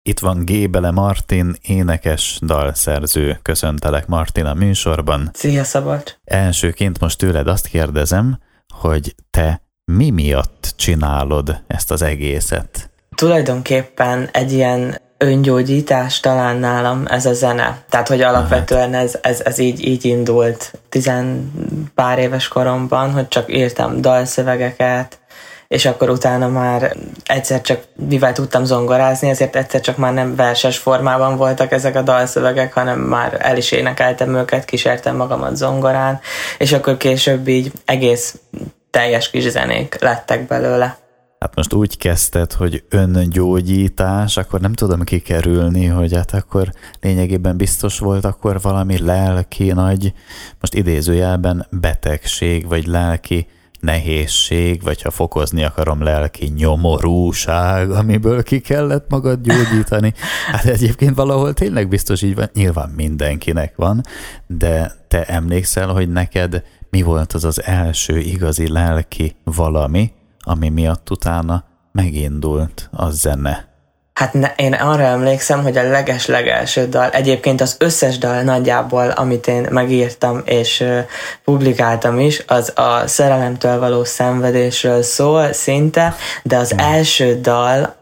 Itt van Gébele Martin, énekes, dalszerző. Köszöntelek, Martin, a műsorban. Szia, Szabolcs! Elsőként most tőled azt kérdezem, hogy te mi miatt csinálod ezt az egészet? Tulajdonképpen egy ilyen öngyógyítás talán nálam ez a zene. Tehát, hogy alapvetően ez így indult 10 pár éves koromban, hogy csak írtam dalszövegeket, és akkor utána már egyszer csak, mivel tudtam zongorázni, ezért egyszer csak már nem verses formában voltak ezek a dalszövegek, hanem már el is énekeltem őket, kísértem magamat zongorán, és akkor később így egész teljes kis zenék lettek belőle. Hát most úgy kezdted, hogy öngyógyítás, akkor nem tudom kikerülni, hogy hát akkor lényegében biztos volt akkor valami lelki nagy, most idézőjelben betegség, vagy lelki nehézség, vagy ha fokozni akarom, lelki nyomorúság, amiből ki kellett magad gyógyítani. Hát egyébként valahol tényleg biztos így van, nyilván mindenkinek van, de te emlékszel, hogy neked mi volt az az első igazi lelki valami, ami miatt utána megindult a zene? Hát én arra emlékszem, hogy a leges-legelső dal, egyébként az összes dal nagyjából, amit én megírtam és publikáltam is, az a szerelemtől való szenvedésről szól szinte, de az első dal,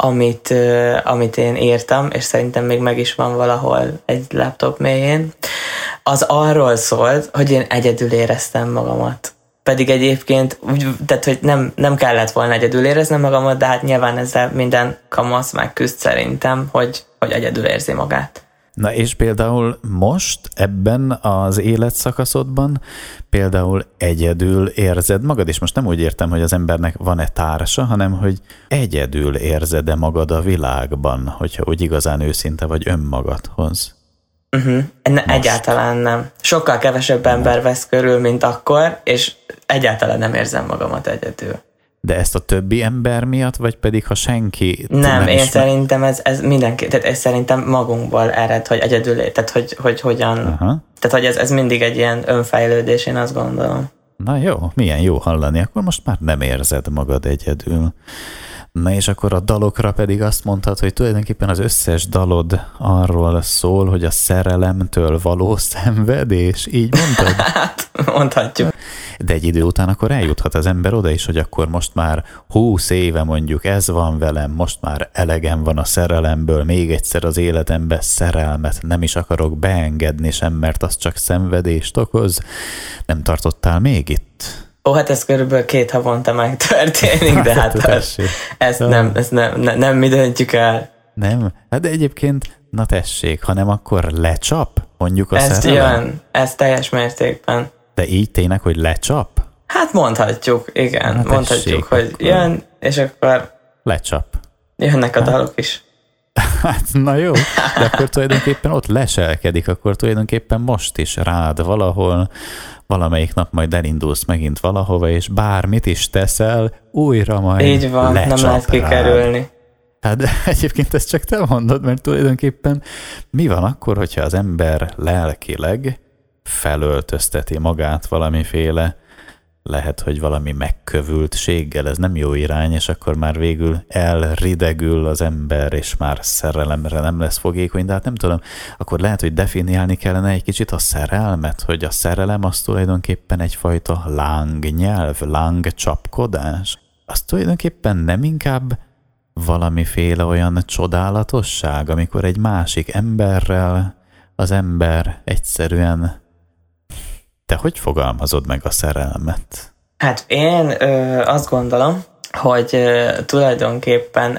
amit én írtam, és szerintem még meg is van valahol egy laptop mélyén, az arról szólt, hogy én egyedül éreztem magamat. Pedig egyébként, tehát, hogy nem kellett volna egyedül éreznem magamat, de hát nyilván ezzel minden kamasz megküzd szerintem, hogy egyedül érzi magát. Na és például most ebben az életszakaszodban például egyedül érzed magad, és most nem úgy értem, hogy az embernek van-e társa, hanem hogy egyedül érzed-e magad a világban, hogyha úgy igazán őszinte vagy önmagadhoz. Egyáltalán nem. Sokkal kevesebb ember vesz körül, mint akkor, és egyáltalán nem érzem magamat egyedül. De ezt a többi ember miatt, vagy pedig ha senki... Nem, én szerintem ez mindenki, tehát ez szerintem magunkból ered, hogy egyedül, tehát hogy hogyan... Tehát hogy ez mindig egy ilyen önfejlődés, én azt gondolom. Na jó, milyen jó hallani, akkor most már nem érzed magad egyedül. Na és akkor a dalokra pedig azt mondtad, hogy tulajdonképpen az összes dalod arról szól, hogy a szerelemtől való szenvedés, így mondtad? Hát, mondhatjuk. De egy idő után akkor eljuthat az ember oda is, hogy akkor most már 20 éve mondjuk ez van velem, most már elegem van a szerelemből, még egyszer az életembe szerelmet nem is akarok beengedni sem, mert az csak szenvedést okoz. Nem tartottál még itt? Hát ez körülbelül 2 havonta megtörténik, de hát ezt nem mi döntjük el. Nem? Hát de egyébként, na tessék, hanem akkor lecsap mondjuk a ezt szerelem? Jön, ez teljes mértékben. De így tényleg, hogy lecsap? Hát mondhatjuk, igen. Na mondhatjuk, hogy akkor jön, és akkor lecsap. Jönnek a dalok is. Hát na jó, de akkor tulajdonképpen ott leselkedik, akkor tulajdonképpen most is rád valahol, valamelyik nap majd elindulsz megint valahova, és bármit is teszel, újra majd így van, nem lehet kikerülni. Hát de egyébként ezt csak te mondod, mert tulajdonképpen mi van akkor, hogyha az ember lelkileg felöltözteti magát valamiféle, lehet, hogy valami megkövültséggel, ez nem jó irány, és akkor már végül elridegül az ember, és már szerelemre nem lesz fogékony, de hát nem tudom, akkor lehet, hogy definiálni kellene egy kicsit a szerelmet, hogy a szerelem az tulajdonképpen egyfajta lángnyelv, lángcsapkodás. Az tulajdonképpen nem inkább valamiféle olyan csodálatosság, amikor egy másik emberrel az ember egyszerűen... Te hogy fogalmazod meg a szerelmet? Hát én azt gondolom, hogy tulajdonképpen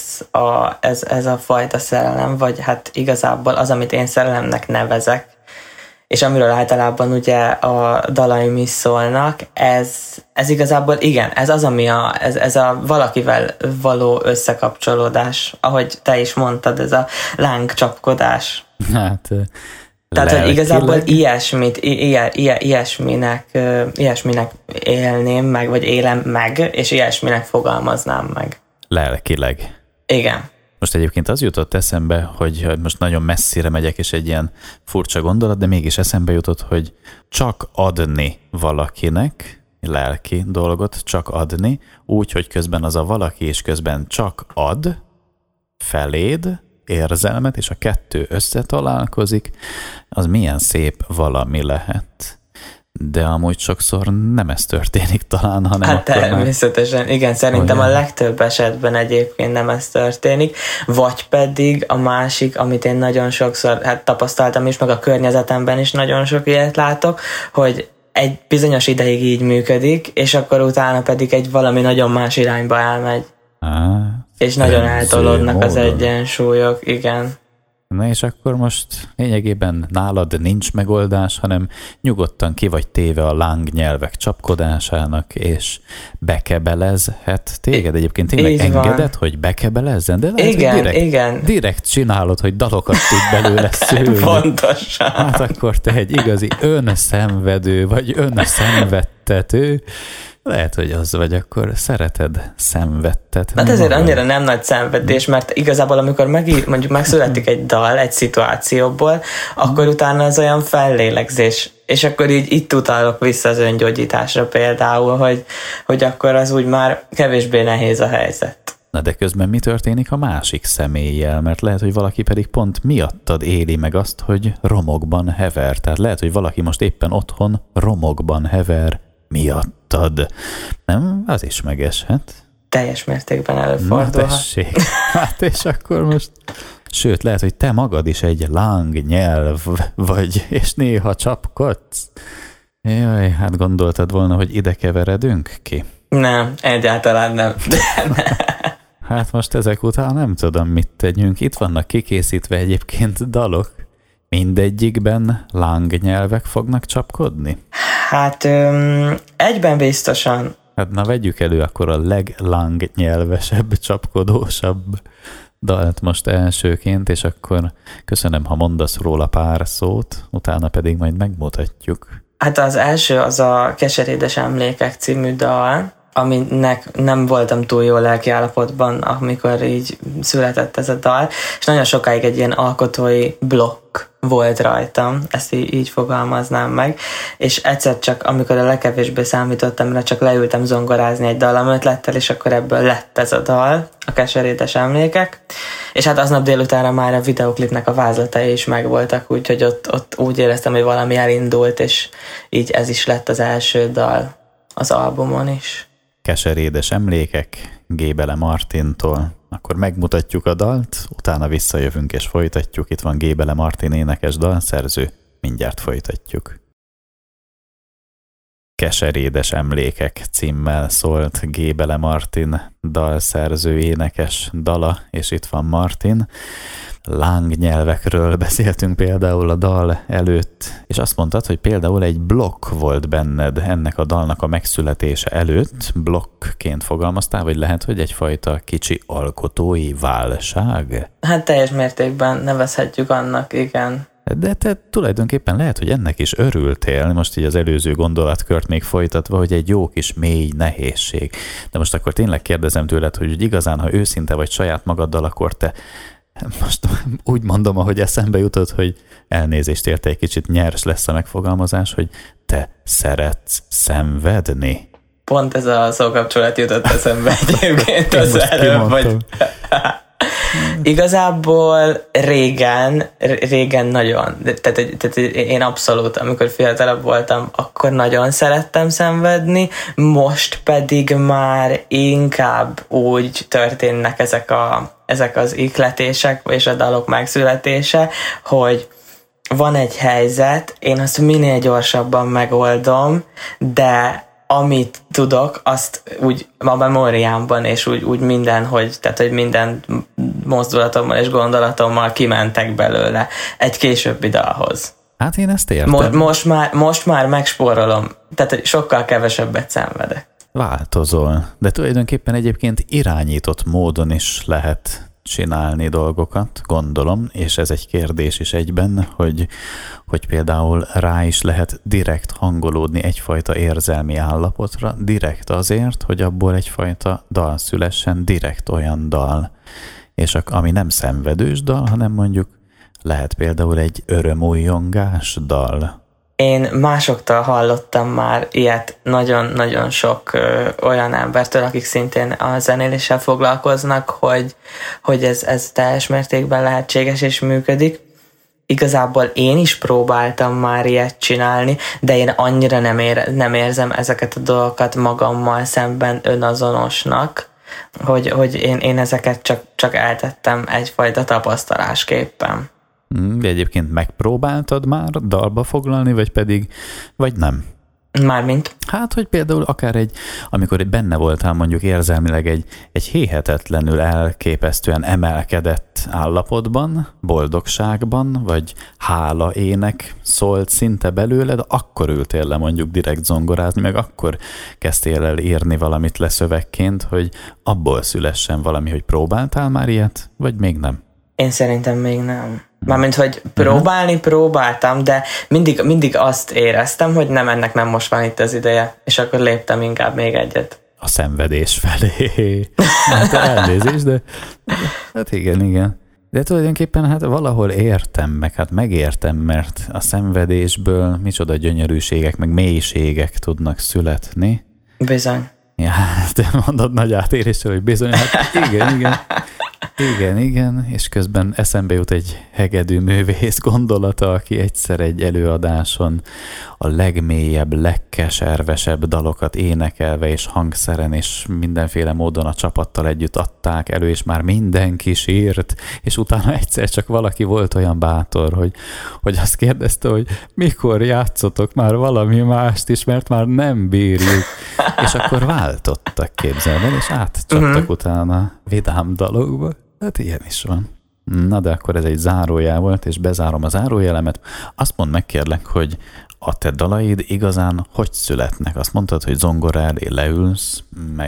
ez a fajta szerelem, vagy hát igazából az, amit én szerelemnek nevezek, és amiről általában ugye a dalaim is szólnak, ez igazából igen, ez az, ami ez a valakivel való összekapcsolódás, ahogy te is mondtad, ez a lángcsapkodás. Hát... Tehát, hogy igazából ilyesminek élném meg, vagy élem meg, és ilyesminek fogalmaznám meg. Lelkileg. Igen. Most egyébként az jutott eszembe, hogy most nagyon messzire megyek, és egy ilyen furcsa gondolat, de mégis eszembe jutott, hogy csak adni valakinek, lelki dolgot, csak adni, úgy, hogy közben az a valaki, és közben csak ad feléd, érzelmet, és a kettő összetalálkozik, az milyen szép valami lehet. De amúgy sokszor nem ez történik talán, hanem hát természetesen, igen, szerintem a legtöbb esetben egyébként nem ez történik, vagy pedig a másik, amit én nagyon sokszor tapasztaltam is, meg a környezetemben is nagyon sok ilyet látok, hogy egy bizonyos ideig így működik, és akkor utána pedig egy valami nagyon más irányba elmegy. És nagyon eltolódnak az egyensúlyok, igen. Na és akkor most lényegében nálad nincs megoldás, hanem nyugodtan ki vagy téve a lángnyelvek csapkodásának, és bekebelezhet téged. Egyébként tényleg engeded, hogy bekebelezzen, de lehet, igen. direkt csinálod, hogy dalokat tud belőle szülni. Pontosan. Hát akkor te egy igazi önszenvedő, vagy önszenvedtető. Lehet, hogy az vagy, akkor szereted szenvedtetni. Hát ezért annyira nem nagy szenvedés, mert igazából amikor mondjuk megszületik egy dal egy szituációból, akkor utána az olyan fellélegzés. És akkor így itt utalok vissza az öngyógyításra például, hogy akkor az úgy már kevésbé nehéz a helyzet. Na de közben mi történik a másik személlyel? Mert lehet, hogy valaki pedig pont miattad éli meg azt, hogy romokban hever. Tehát lehet, hogy valaki most éppen otthon romokban hever miattad. Nem? Az is megeshet. Teljes mértékben előfordulhat. Na tessék. Hát és akkor most... Sőt, lehet, hogy te magad is egy lángnyelv vagy, és néha csapkodsz. Jaj, hát gondoltad volna, hogy ide keveredünk ki? Nem, egyáltalán nem. Hát most ezek után nem tudom, mit tegyünk. Itt vannak kikészítve egyébként dalok. Mindegyikben lángnyelvek fognak csapkodni? Hát egyben biztosan. Hát na vegyük elő akkor a leglángnyelvesebb, csapkodósabb dalt most elsőként, és akkor köszönöm, ha mondasz róla pár szót, utána pedig majd megmutatjuk. Hát az első az a Keserédes emlékek című dal, aminek nem voltam túl jó lelkiállapotban, amikor így született ez a dal, és nagyon sokáig egy ilyen alkotói blokk volt rajtam, ezt így fogalmaznám meg, és egyszer csak, amikor a legkevésbé számítottam, mert csak leültem zongorázni egy dallamötlettel, és akkor ebből lett ez a dal, a Keserédes emlékek, és hát aznap délutánra már a videoklipnek a vázlatai is megvoltak, úgyhogy ott úgy éreztem, hogy valami elindult, és így ez is lett az első dal az albumon is. Keserédes emlékek Gébele Martintól. Akkor megmutatjuk a dalt, utána visszajövünk és folytatjuk. Itt van Gébele Martin énekes dalszerző, mindjárt folytatjuk. Keserédes emlékek címmel szólt Gébele Martin dalszerző énekes dala, és itt van Martin. Lángnyelvekről beszéltünk például a dal előtt, és azt mondtad, hogy például egy blokk volt benned ennek a dalnak a megszületése előtt, blokkként fogalmaztál, vagy lehet, hogy egyfajta kicsi alkotói válság? Hát teljes mértékben nevezhetjük annak, igen. De te tulajdonképpen lehet, hogy ennek is örültél, most így az előző gondolatkört még folytatva, hogy egy jó kis mély nehézség. De most akkor tényleg kérdezem tőled, hogy igazán, ha őszinte vagy saját magaddal, akkor te most úgy mondom, ahogy eszembe jutott, hogy elnézést érte, egy kicsit nyers lesz a megfogalmazás, hogy te szeretsz szenvedni. Pont ez a szókapcsolat jutott eszembe egyébként az előbb, hogy... Igazából régen nagyon, tehát én abszolút, amikor fiatalabb voltam, akkor nagyon szerettem szenvedni, most pedig már inkább úgy történnek ezek az ihletések és a dalok megszületése, hogy van egy helyzet, én azt minél gyorsabban megoldom, de amit tudok, azt úgy a memóriámban, és úgy minden, hogy minden mozdulatommal és gondolatommal kimentek belőle egy későbbi dalhoz. Hát én ezt értem. Most már megspórolom, tehát sokkal kevesebbet szenvedek. Változol, de tulajdonképpen egyébként irányított módon is lehet csinálni dolgokat, gondolom, és ez egy kérdés is egyben, hogy például rá is lehet direkt hangolódni egyfajta érzelmi állapotra, direkt azért, hogy abból egyfajta dal szülessen, direkt olyan dal. És ami nem szenvedős dal, hanem mondjuk lehet például egy örömújjongás dal. Én másoktól hallottam már ilyet nagyon-nagyon sok olyan embertől, akik szintén a zenéléssel foglalkoznak, hogy ez teljes mértékben lehetséges és működik. Igazából én is próbáltam már ilyet csinálni, de én annyira nem érzem ezeket a dolgokat magammal szemben önazonosnak, hogy én ezeket csak eltettem egyfajta tapasztalásképpen. De egyébként megpróbáltad már dalba foglalni, vagy nem? Mármint? Hát, hogy például akár amikor benne voltál mondjuk érzelmileg egy hihetetlenül elképesztően emelkedett állapotban, boldogságban, vagy hála ének szólt szinte belőled, akkor ültél le mondjuk direkt zongorázni, meg akkor kezdtél el írni valamit le szövegként, hogy abból szülessen valami, hogy próbáltál már ilyet, vagy még nem? Én szerintem még nem. Mármint, hogy próbáltam, de mindig azt éreztem, hogy ennek nem most van itt az ideje, és akkor léptem inkább még egyet. A szenvedés felé. Hát elnézést, de hát igen. De tulajdonképpen hát valahol értem, meg hát megértem, mert a szenvedésből micsoda gyönyörűségek, meg mélységek tudnak születni. Bizony. Ja, te mondod nagy átéréssel, hogy bizony, hát igen, és közben eszembe jut egy hegedű művész gondolata, aki egyszer egy előadáson a legmélyebb, legkeservesebb dalokat énekelve és hangszeren és mindenféle módon a csapattal együtt adták elő, és már mindenki sírt, és utána egyszer csak valaki volt olyan bátor, hogy azt kérdezte, hogy mikor játszotok már valami mást is, mert már nem bírjuk. És akkor váltottak, képzeld el, és átcsaptak utána vidám dalokba. Hát ilyen is van. Na de akkor ez egy zárójel volt, és bezárom a zárójelemet. Azt mondd meg kérlek, hogy a te dalaid igazán hogy születnek? Azt mondtad, hogy zongora elé leülsz,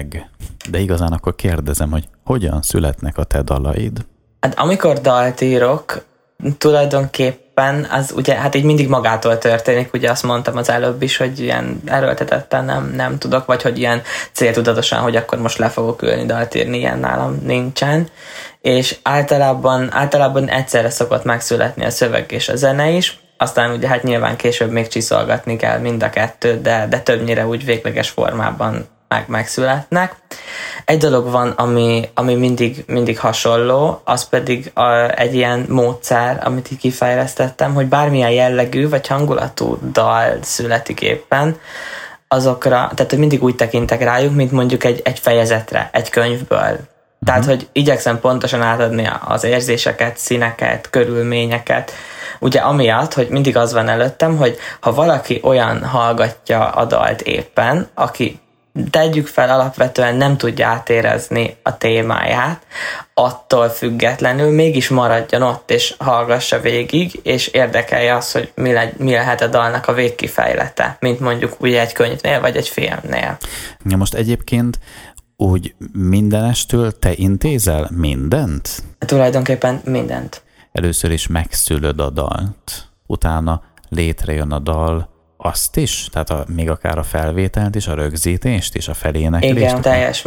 de igazán akkor kérdezem, hogy hogyan születnek a te dalaid? Hát amikor dalt írok, tulajdonképpen az ugye, hát így mindig magától történik, ugye azt mondtam az előbb is, hogy ilyen erőltetetten nem tudok, vagy hogy ilyen céltudatosan, hogy akkor most le fogok ülni dalt írni, ilyen nálam nincsen. És általában egyszerre szokott megszületni a szöveg és a zene is, aztán ugye hát nyilván később még csiszolgatni kell mind a kettőt, de többnyire úgy végleges formában megszületnek. Egy dolog van, ami mindig hasonló, az pedig egy ilyen módszer, amit így kifejlesztettem, hogy bármilyen jellegű vagy hangulatú dal születik éppen, azokra, tehát hogy mindig úgy tekintek rájuk, mint mondjuk egy fejezetre, egy könyvből. Tehát, hogy igyekszem pontosan átadni az érzéseket, színeket, körülményeket. Ugye amiatt, hogy mindig az van előttem, hogy ha valaki olyan hallgatja a dalt éppen, aki tegyük fel alapvetően nem tudja átérezni a témáját, attól függetlenül mégis maradjon ott és hallgassa végig, és érdekelje az, hogy mi lehet a dalnak a végkifejlete, mint mondjuk ugye egy könyvnél vagy egy filmnél. Ja, most egyébként úgy mindenestől te intézel mindent? Tulajdonképpen mindent. Először is megszülöd a dalt, utána létrejön a dal, azt is? Tehát még akár a felvételt is, a rögzítést is, a feléneklést? Igen, teljes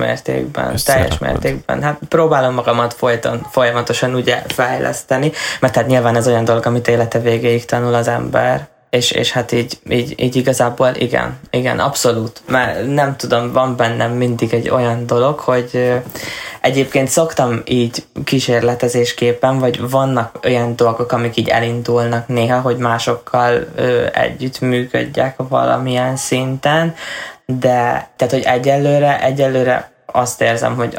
mértékben. Hát próbálom magamat folyamatosan ugye fejleszteni, mert hát nyilván ez olyan dolog, amit élete végéig tanul az ember. És hát így igazából igen, abszolút. Mert nem tudom, van bennem mindig egy olyan dolog, hogy egyébként szoktam így kísérletezésképpen, vagy vannak olyan dolgok, amik így elindulnak néha, hogy másokkal együtt működjek valamilyen szinten, de tehát, hogy egyelőre azt érzem, hogy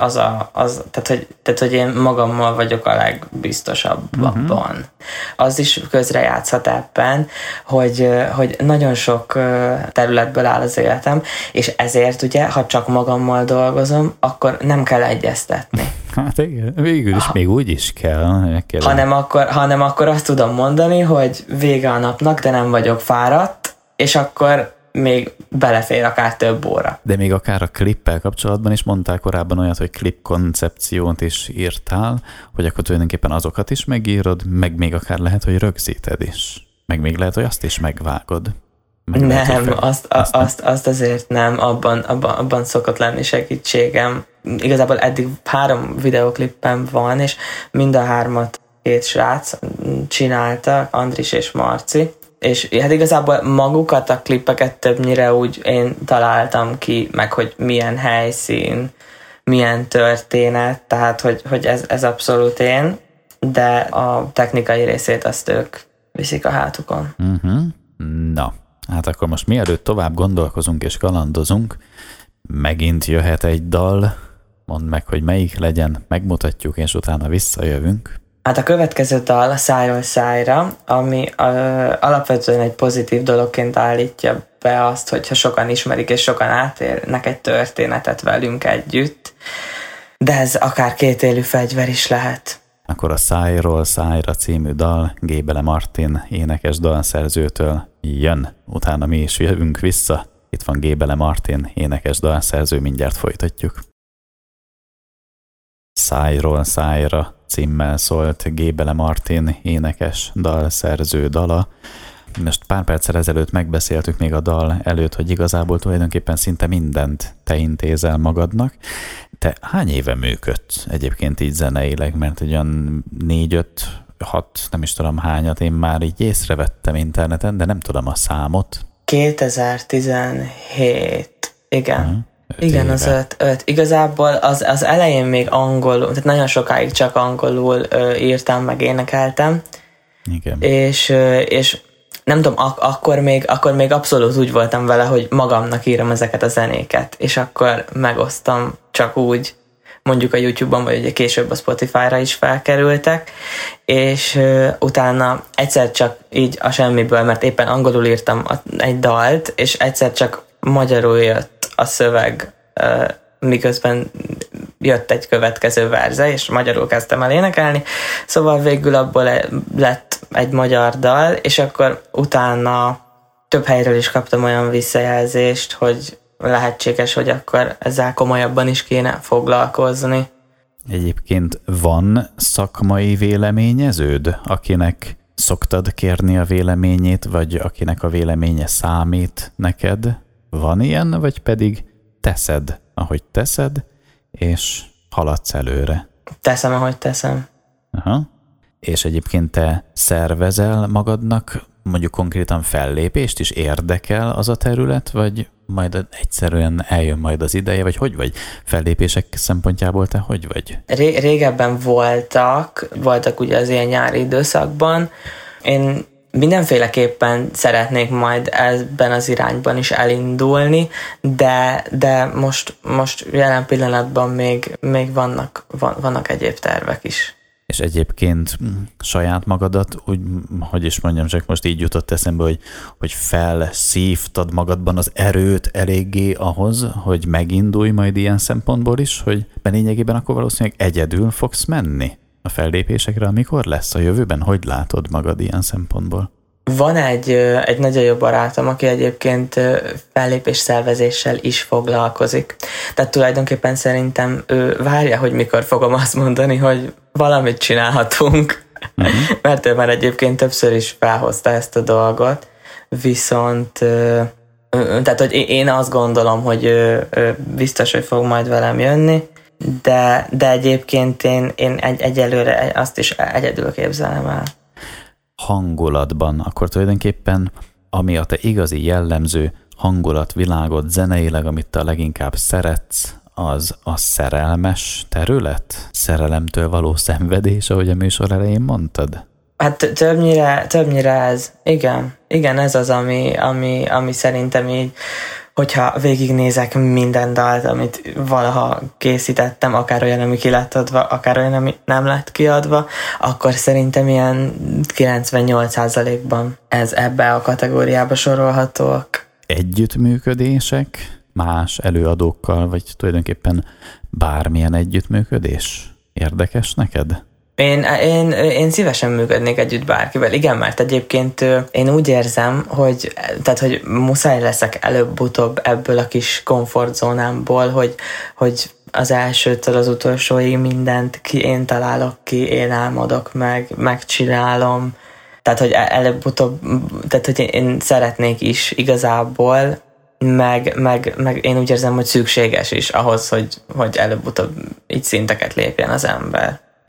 tehát, hogy én magammal vagyok a legbiztosabban. Az is közrejátszhat ebben, hogy nagyon sok területből áll az életem, és ezért ugye, ha csak magammal dolgozom, akkor nem kell egyeztetni. Hát igen, végül is még úgy is kell. Hanem akkor azt tudom mondani, hogy vége a napnak, de nem vagyok fáradt, és akkor még belefér akár több óra. De még akár a klippel kapcsolatban is mondtál korábban olyat, hogy klip koncepciót is írtál, hogy akkor tulajdonképpen azokat is megírod, meg még akár lehet, hogy rögzíted is. Meg még lehet, hogy azt is megvágod. Nem, lehet, azt azért nem, abban szokott lenni segítségem. Igazából eddig 3 videóklippem van, és mind a 3-at 2 srác csinálta, Andris és Marci. És hát igazából magukat a klippeket többnyire úgy én találtam ki, meg hogy milyen helyszín, milyen történet, tehát hogy ez abszolút én, de a technikai részét azt ők viszik a hátukon. Na, hát akkor most mielőtt tovább gondolkozunk és kalandozunk, megint jöhet egy dal, mondd meg, hogy melyik legyen, megmutatjuk, és utána visszajövünk. Hát a következő dal a Szájról Szájra, ami alapvetően egy pozitív dologként állítja be azt, hogyha sokan ismerik és sokan átérnek egy történetet velünk együtt, de ez akár kétélű fegyver is lehet. Akkor a Szájról Szájra című dal Gébele Martin énekes dalszerzőtől jön, utána mi is jövünk vissza. Itt van Gébele Martin énekes dalszerző, mindjárt folytatjuk. Szájról Szájra címmel szólt Gébele Martin énekes dalszerző dala. Most pár perccel ezelőtt megbeszéltük még a dal előtt, hogy igazából tulajdonképpen szinte mindent te intézel magadnak. Te hány éve működsz egyébként így zeneileg? Mert egy olyan 4-5-6, nem is tudom hányat én már így észrevettem interneten, de nem tudom a számot. 2017, igen. Igen, éve. az 5. Igazából az elején még angolul, tehát nagyon sokáig csak angolul írtam, meg énekeltem. Igen. És nem tudom, akkor még abszolút úgy voltam vele, hogy magamnak írom ezeket a zenéket, és akkor megosztam csak úgy, mondjuk a YouTube-on, vagy ugye később a Spotify-ra is felkerültek, és utána egyszer csak így a semmiből, mert éppen angolul írtam egy dalt, és egyszer csak magyarul jött a szöveg, miközben jött egy következő verze, és magyarul kezdtem el énekelni, szóval végül abból lett egy magyar dal, és akkor utána több helyről is kaptam olyan visszajelzést, hogy lehetséges, hogy akkor ezzel komolyabban is kéne foglalkozni. Egyébként van szakmai véleményeződ, akinek szoktad kérni a véleményét, vagy akinek a véleménye számít neked? Van ilyen, vagy pedig teszed, ahogy teszed, és haladsz előre? Teszem, ahogy teszem. Aha. És egyébként te szervezel magadnak mondjuk konkrétan fellépést is, érdekel az a terület, vagy majd egyszerűen eljön majd az ideje, vagy hogy vagy? Fellépések szempontjából te hogy vagy? Régebben voltak ugye az ilyen nyári időszakban. Én mindenféleképpen szeretnék majd ebben az irányban is elindulni, de most jelen pillanatban még vannak egyéb tervek is. És egyébként saját magadat, úgy, hogy is mondjam, csak most így jutott eszembe, hogy felszívtad magadban az erőt eléggé ahhoz, hogy megindulj majd ilyen szempontból is, hogy lényegében akkor valószínűleg egyedül fogsz menni a fellépésekre, amikor lesz a jövőben? Hogy látod magad ilyen szempontból? Van egy nagyon jó barátom, aki egyébként fellépés szervezéssel is foglalkozik. Tehát tulajdonképpen szerintem ő várja, hogy mikor fogom azt mondani, hogy valamit csinálhatunk. Mert ő már egyébként többször is felhozta ezt a dolgot. Viszont tehát, hogy én azt gondolom, hogy ő biztos, hogy fog majd velem jönni, de egyébként én egyelőre azt is egyedül képzelem el. Hangulatban, akkor tulajdonképpen ami a te igazi jellemző hangulatvilágot zeneileg, amit te leginkább szeretsz, az a szerelmes terület? Szerelemtől való szenvedés, ahogy a műsor elején mondtad? Hát többnyire ez. Igen, ez az, ami szerintem így, hogyha végignézek minden dalt, amit valaha készítettem, akár olyan, ami ki lett adva, akár olyan, ami nem lett kiadva, akkor szerintem ilyen 98%-ban ez ebbe a kategóriába sorolhatóak. Együttműködések más előadókkal, vagy tulajdonképpen bármilyen együttműködés érdekes neked? Én szívesen működnék együtt bárkivel. Igen, mert egyébként én úgy érzem, hogy muszáj leszek előbb-utóbb ebből a kis komfortzónámból, hogy az elsőtől az utolsóig mindent én találok ki, én álmodok megcsinálom. Tehát, hogy előbb-utóbb, tehát, hogy én szeretnék is igazából, meg én úgy érzem, hogy szükséges is ahhoz, hogy előbb-utóbb így szinteket lépjen az ember.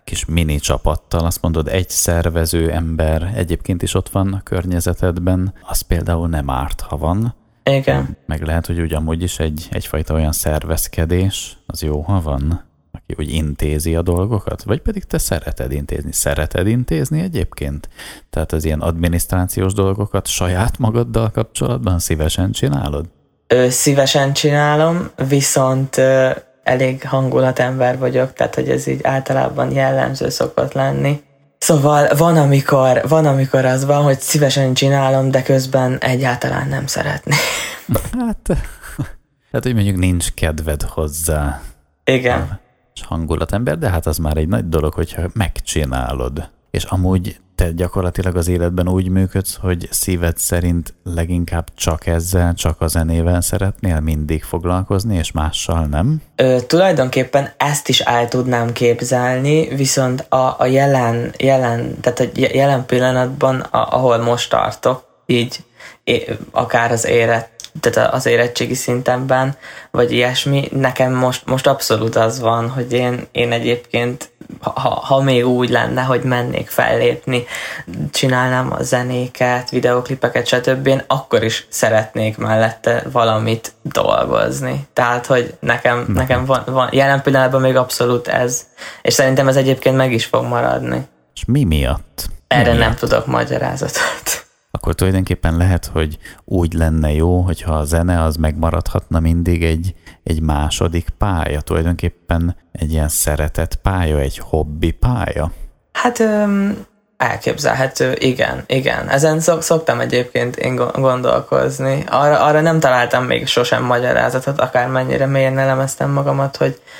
kis mini csapattal, azt mondod, egy szervező ember egyébként is ott van a környezetedben, az például nem árt, ha van. Igen. Meg lehet, hogy ugyanúgy is egyfajta olyan szervezkedés, az jó, ha van, aki úgy intézi a dolgokat, vagy pedig te szereted intézni. Szereted intézni egyébként? Tehát az ilyen adminisztrációs dolgokat saját magaddal kapcsolatban szívesen csinálod? Szívesen csinálom, viszont elég hangulatember vagyok, tehát hogy ez így általában jellemző szokott lenni. Szóval van, amikor az van, hogy szívesen csinálom, de közben egyáltalán nem szeretné. Hát, hogy mondjuk nincs kedved hozzá. Igen. És hangulatember, de hát az már egy nagy dolog, hogyha megcsinálod. És amúgy te gyakorlatilag az életben úgy működsz, hogy szíved szerint leginkább csak ezzel, csak a zenével szeretnél mindig foglalkozni, és mással nem? Tulajdonképpen ezt is el tudnám képzelni, viszont a tehát a jelen pillanatban, ahol most tartok, így akár tehát az érettségi szintemben, vagy ilyesmi, nekem most abszolút az van, hogy én egyébként, ha még úgy lenne, hogy mennék fellépni, csinálnám a zenéket, videóklipeket, stb., én akkor is szeretnék mellette valamit dolgozni. Tehát, hogy nekem van jelen pillanatban még abszolút ez, és szerintem ez egyébként meg is fog maradni. És mi miatt? Erre nem tudok magyarázatot. Akkor tulajdonképpen lehet, hogy úgy lenne jó, hogyha a zene az megmaradhatna mindig egy második pálya, tulajdonképpen egy ilyen szeretett pálya, egy hobbi pálya. Hát elképzelhető, igen. Ezen szoktam egyébként én gondolkozni. Arra nem találtam még sosem magyarázatot, akármennyire mélyen elemeztem magamat,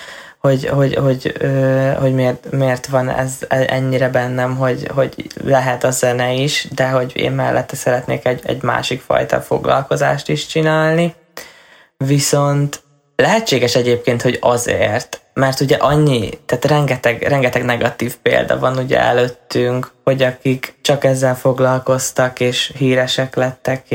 hogy miért van ez ennyire bennem, hogy lehet a zene is, de hogy én mellette szeretnék egy másik fajta foglalkozást is csinálni. Viszont lehetséges egyébként, hogy azért, mert ugye tehát rengeteg negatív példa van ugye előttünk, hogy akik csak ezzel foglalkoztak, és híresek lettek,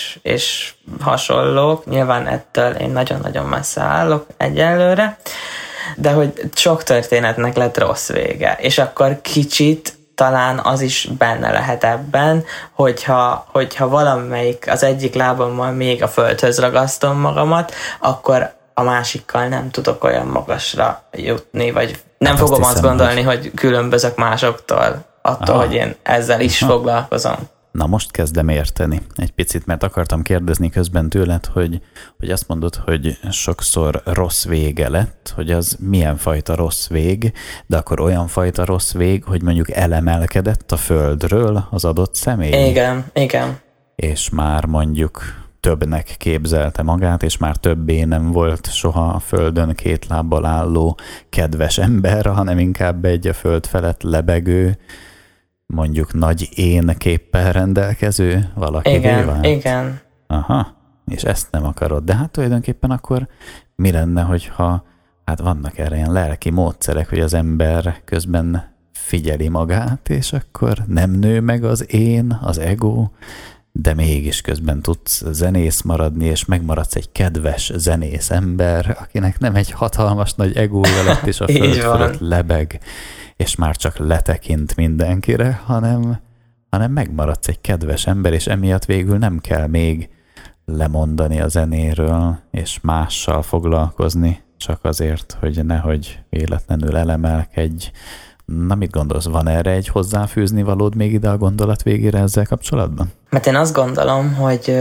és hasonlók. Nyilván ettől én nagyon-nagyon messze állok egyelőre, de hogy sok történetnek lett rossz vége, és akkor kicsit talán az is benne lehet ebben, hogyha valamelyik az egyik lábammal még a földhöz ragasztom magamat, akkor a másikkal nem tudok olyan magasra jutni, vagy nem fogom azt gondolni, hogy különbözök másoktól, attól, hogy én ezzel is foglalkozom. Na most kezdem érteni egy picit, mert akartam kérdezni közben tőled, hogy azt mondod, hogy sokszor rossz vége lett, hogy az milyen fajta rossz vég, de akkor olyan fajta rossz vég, hogy mondjuk elemelkedett a földről az adott személy. Igen. És már mondjuk többnek képzelte magát, és már többé nem volt soha a földön két lábbal álló kedves ember, hanem inkább egy a föld felett lebegő, mondjuk nagy én képpel rendelkező valaki. Igen. Aha, és ezt nem akarod. De hát tulajdonképpen akkor mi lenne, hogyha hát vannak erre ilyen lelki módszerek, hogy az ember közben figyeli magát, és akkor nem nő meg az én, az ego, de mégis közben tudsz zenész maradni, és megmaradsz egy kedves zenész ember, akinek nem egy hatalmas nagy egója lett, és a föld fölött lebeg, és már csak letekint mindenkire, hanem megmaradsz egy kedves ember, és emiatt végül nem kell még lemondani a zenéről, és mással foglalkozni, csak azért, hogy nehogy véletlenül elemelkedj. Na, mit gondolsz, van erre egy hozzáfűzni valód még ide a gondolat végére ezzel kapcsolatban? Mert én azt gondolom, hogy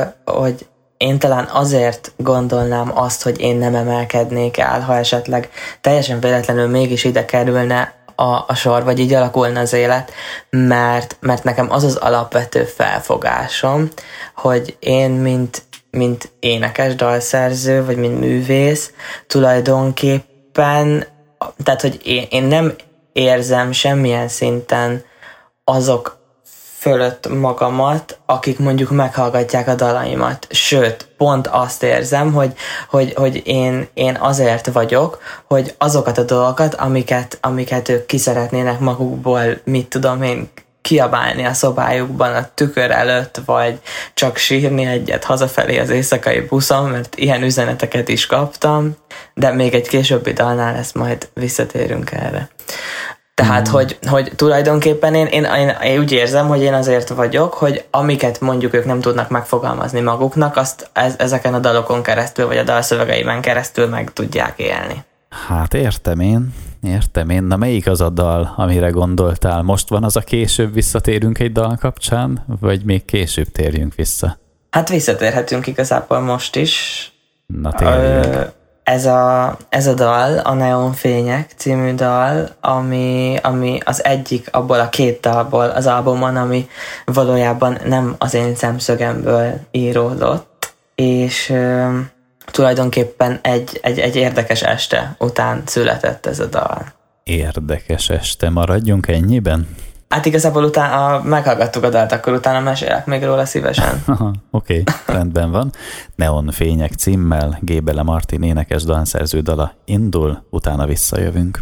én talán azért gondolnám azt, hogy én nem emelkednék el, ha esetleg teljesen véletlenül mégis ide kerülne a sor, vagy így alakulna az élet, mert nekem az az alapvető felfogásom, hogy én, mint énekes, dalszerző, vagy mint művész, tulajdonképpen, tehát, hogy én nem érzem semmilyen szinten azok fölött magamat, akik mondjuk meghallgatják a dalaimat. Sőt, pont azt érzem, hogy én azért vagyok, hogy azokat a dolgokat, amiket ők ki szeretnének magukból, mit tudom én, kiabálni a szobájukban a tükör előtt, vagy csak sírni egyet hazafelé az éjszakai buszon, mert ilyen üzeneteket is kaptam, de még egy későbbi dalnál ezt majd visszatérünk erre. Tehát, hogy tulajdonképpen én úgy érzem, hogy én azért vagyok, hogy amiket mondjuk ők nem tudnak megfogalmazni maguknak, azt ezeken a dalokon keresztül, vagy a dalszövegeimen keresztül meg tudják élni. Hát értem én. Na melyik az a dal, amire gondoltál? Most van az a később visszatérünk egy dal kapcsán, vagy még később térjünk vissza? Hát visszatérhetünk igazából most is. Na térjünk. Ez a dal, a Neonfények című dal, ami az egyik abból a 2 dalból az albumon, ami valójában nem az én szemszögemből íródott, és tulajdonképpen egy érdekes este után született ez a dal. Érdekes este, maradjunk ennyiben? Hát igazából utána meghallgattuk a dalt, akkor utána mesélek még róla szívesen. Oké, rendben van. Neonfények címmel Gébele Martin énekes dalszerző dala indul, utána visszajövünk.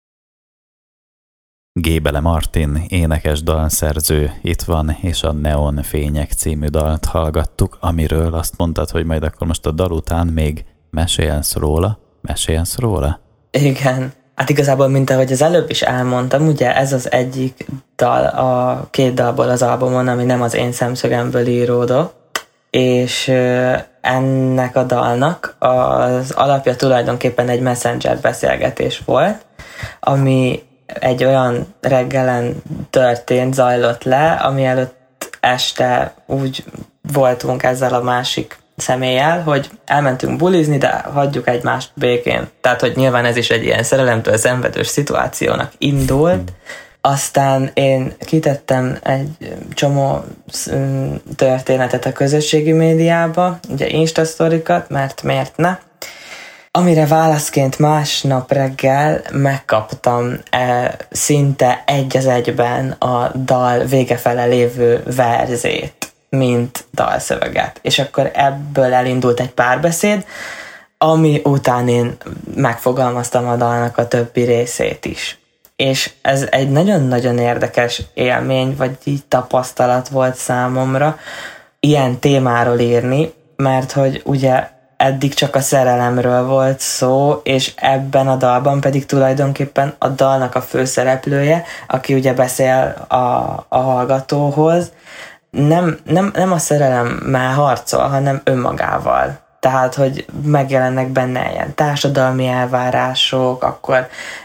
Gébele Martin énekes dalszerző itt van, és a Neonfények című dalt hallgattuk, amiről azt mondtad, hogy majd akkor most a dal után még mesélsz róla? Igen. Hát igazából, mint ahogy az előbb is elmondtam, ugye ez az egyik dal a 2 dalból az albumon, ami nem az én szemszögemből íródott, és ennek a dalnak az alapja tulajdonképpen egy messenger beszélgetés volt, ami egy olyan reggelen zajlott le, ami előtt este úgy voltunk ezzel a másik személlyel, hogy elmentünk bulizni, de hagyjuk egymást békén. Tehát, hogy nyilván ez is egy ilyen szerelemtől szenvedős szituációnak indult. Aztán én kitettem egy csomó történetet a közösségi médiába, ugye Insta sztorikat, mert miért ne? Amire válaszként másnap reggel megkaptam szinte egy az egyben a dal végefele lévő verzét, mint dalszöveget. És akkor ebből elindult egy párbeszéd, ami után én megfogalmaztam a dalnak a többi részét is. És ez egy nagyon-nagyon érdekes élmény, vagy így tapasztalat volt számomra ilyen témáról írni, mert hogy ugye eddig csak a szerelemről volt szó, és ebben a dalban pedig tulajdonképpen a dalnak a főszereplője, aki ugye beszél a hallgatóhoz, nem a szerelemmel harcol, hanem önmagával. Tehát, hogy megjelennek benne ilyen társadalmi elvárások, akkor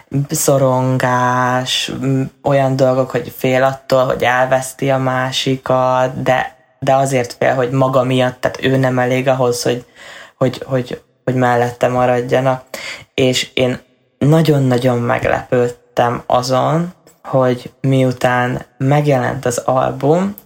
szorongás, olyan dolgok, hogy fél attól, hogy elveszti a másikat, de azért fél, hogy maga miatt, tehát ő nem elég ahhoz, hogy mellette maradjanak. És én nagyon-nagyon meglepődtem azon, hogy miután megjelent az album,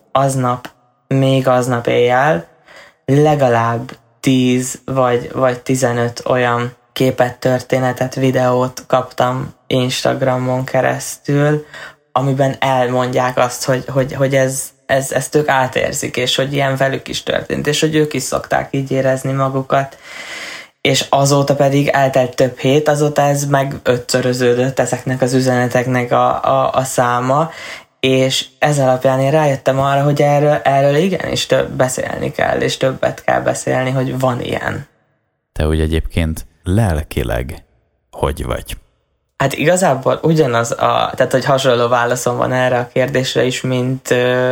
még aznap éjjel legalább 10 vagy 15 olyan képet, történetet, videót kaptam Instagramon keresztül, amiben elmondják azt, hogy ezt ők átérzik, és hogy ilyen velük is történt, és hogy ők is szokták így érezni magukat. És azóta pedig eltelt több hét, azóta ez meg 5-szöröződött ezeknek az üzeneteknek a száma, és ez alapján én rájöttem arra, hogy erről igenis beszélni kell, és többet kell beszélni, hogy van ilyen. Te úgy egyébként lelkileg hogy vagy? Hát igazából ugyanaz, tehát hogy hasonló válaszom van erre a kérdésre is, mint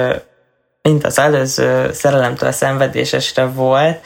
az előző szerelemtől szenvedésesre volt.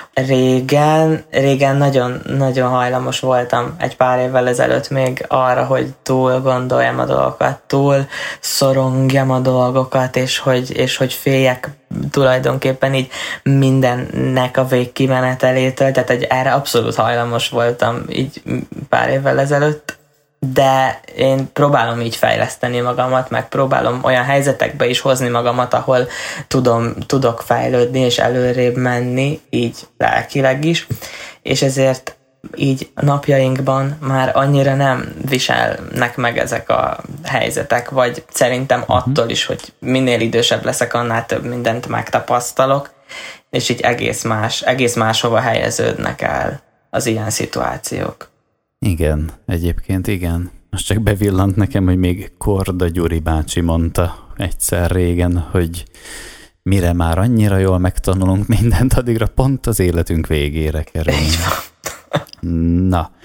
Régen nagyon hajlamos voltam egy pár évvel ezelőtt még arra, hogy túl gondoljam a dolgokat, túl szorongjam a dolgokat, és hogy féljek tulajdonképpen így mindennek a végkimenetelétől, tehát hogy erre abszolút hajlamos voltam így pár évvel ezelőtt, de én próbálom így fejleszteni magamat, meg próbálom olyan helyzetekbe is hozni magamat, ahol tudok fejlődni és előrébb menni, így lelkileg is, és ezért így napjainkban már annyira nem viselnek meg ezek a helyzetek, vagy szerintem attól is, hogy minél idősebb leszek, annál több mindent megtapasztalok, és így egész máshova helyeződnek el az ilyen szituációk. Igen, egyébként igen. Most csak bevillant nekem, hogy még Korda Gyuri bácsi mondta egyszer régen, hogy mire már annyira jól megtanulunk mindent, addigra pont az életünk végére kerül. Na,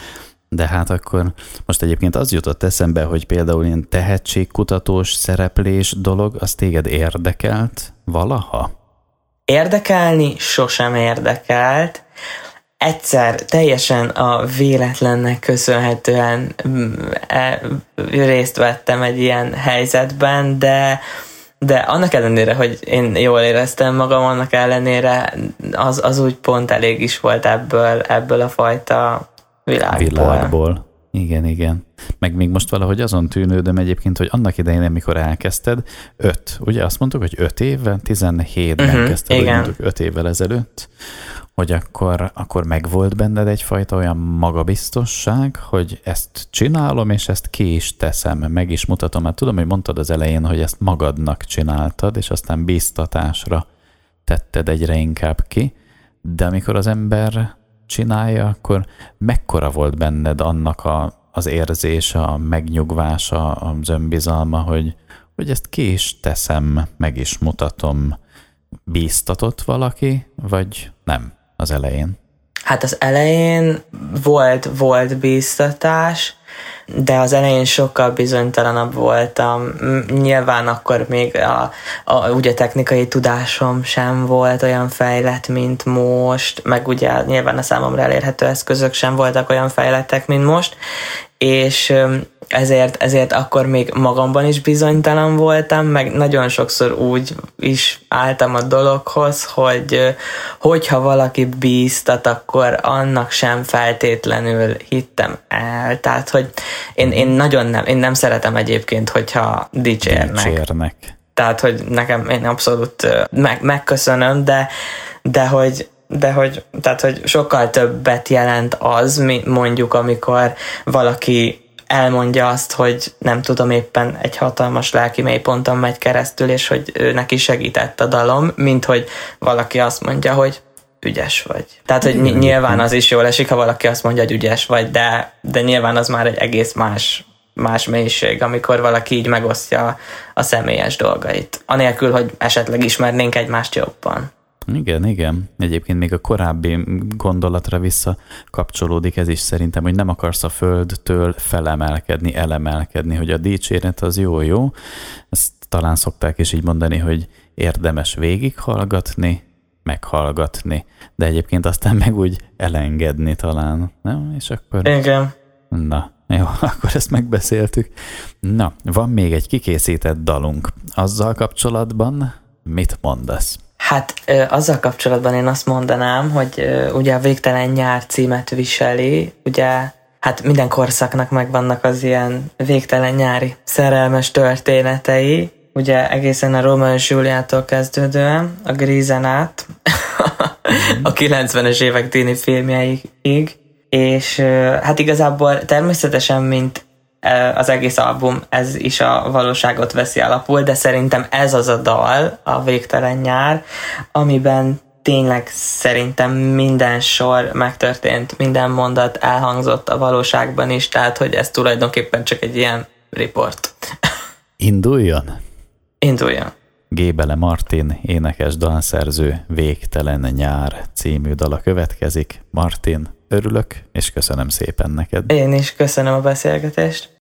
De hát akkor most egyébként az jutott eszembe, hogy például ilyen tehetségkutatós szereplés dolog, az téged érdekelt valaha? Érdekelni sosem érdekelt. Egyszer teljesen a véletlennek köszönhetően részt vettem egy ilyen helyzetben, de annak ellenére, hogy én jól éreztem magam, annak ellenére az úgy pont elég is volt ebből a fajta világból. Igen. Meg még most valahogy azon tűnődöm egyébként, hogy annak idején, amikor elkezdted, ugye azt mondtuk, hogy 5 évvel, 17-ben kezdted, hogy mondtuk 5 évvel ezelőtt, hogy akkor megvolt benned egyfajta olyan magabiztosság, hogy ezt csinálom, és ezt ki is teszem, meg is mutatom. Hát tudom, hogy mondtad az elején, hogy ezt magadnak csináltad, és aztán bíztatásra tetted egyre inkább ki, de amikor az ember csinálja, akkor mekkora volt benned annak az érzése, a megnyugvása, az önbizalma, hogy ezt ki is teszem, meg is mutatom. Bíztatott valaki, vagy nem az elején? Hát az elején volt bíztatás, de az elején sokkal bizonytalanabb voltam. Nyilván akkor még ugye technikai tudásom sem volt olyan fejlett, mint most, meg ugye nyilván a számomra elérhető eszközök sem voltak olyan fejlettek, mint most, és ezért akkor még magamban is bizonytalan voltam, meg nagyon sokszor úgy is álltam a dologhoz, hogyha valaki bíztat, akkor annak sem feltétlenül hittem el. Tehát, hogy én nem szeretem egyébként, hogyha dicsérnek. Tehát, hogy nekem én abszolút megköszönöm, tehát, hogy sokkal többet jelent az, mondjuk, amikor valaki elmondja azt, hogy nem tudom, éppen egy hatalmas lelki mélyponton megy keresztül, és hogy ő neki segített a dalom, mint hogy valaki azt mondja, hogy ügyes vagy. Tehát, hogy nyilván az is jól esik, ha valaki azt mondja, hogy ügyes vagy, de nyilván az már egy egész más mélység, amikor valaki így megosztja a személyes dolgait. Anélkül, hogy esetleg ismernénk egymást jobban. Igen. Egyébként még a korábbi gondolatra visszakapcsolódik ez is szerintem, hogy nem akarsz a földtől elemelkedni, hogy a dicséret az jó. Ezt talán szokták is így mondani, hogy érdemes végighallgatni, meghallgatni, de egyébként aztán meg úgy elengedni talán, nem? És akkor... Igen. Na, jó, akkor ezt megbeszéltük. Na, van még egy kikészített dalunk. Azzal kapcsolatban mit mondasz? Hát azzal kapcsolatban én azt mondanám, hogy ugye a Végtelen nyár címet viseli, ugye hát minden korszaknak megvannak az ilyen végtelen nyári szerelmes történetei, ugye egészen a Rómeó és Júliától kezdődően, a Grízen át, a 90-es évek tini filmjeig, és hát igazából természetesen, mint az egész album, ez is a valóságot veszi alapul, de szerintem ez az a dal, a Végtelen nyár, amiben tényleg szerintem minden sor megtörtént, minden mondat elhangzott a valóságban is, tehát hogy ez tulajdonképpen csak egy ilyen riport. Induljon! Gébele Martin, énekes dalszerző, Végtelen nyár című dala következik. Martin, örülök, és köszönöm szépen neked. Én is köszönöm a beszélgetést.